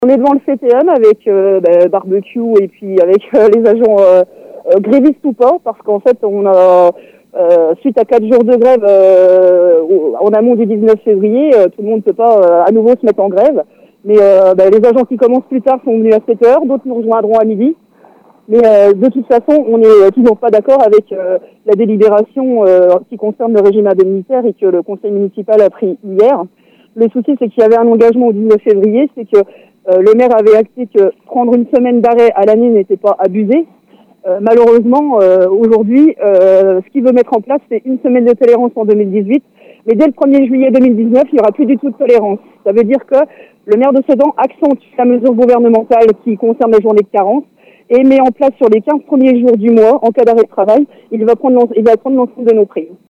On est devant le CTM avec barbecue et puis avec les agents grévistes ou pas, parce qu'en fait on a suite à 4 jours de grève en amont du 19 février, tout le monde ne peut pas à nouveau se mettre en grève. Mais les agents qui commencent plus tard sont venus à 7 heures, d'autres nous rejoindront à midi. Mais de toute façon, on n'est toujours pas d'accord avec la délibération qui concerne le régime indemnitaire et que le conseil municipal a pris hier. Le souci, c'est qu'il y avait un engagement au 19 février, c'est que le maire avait acté que prendre une semaine d'arrêt à l'année n'était pas abusé. Malheureusement, aujourd'hui, ce qu'il veut mettre en place, c'est une semaine de tolérance en 2018. Mais dès le 1er juillet 2019, il n'y aura plus du tout de tolérance. Ça veut dire que le maire de Sedan accentue la mesure gouvernementale qui concerne les journées de carence et met en place sur les 15 premiers jours du mois, en cas d'arrêt de travail, il va prendre l'ensemble de nos primes.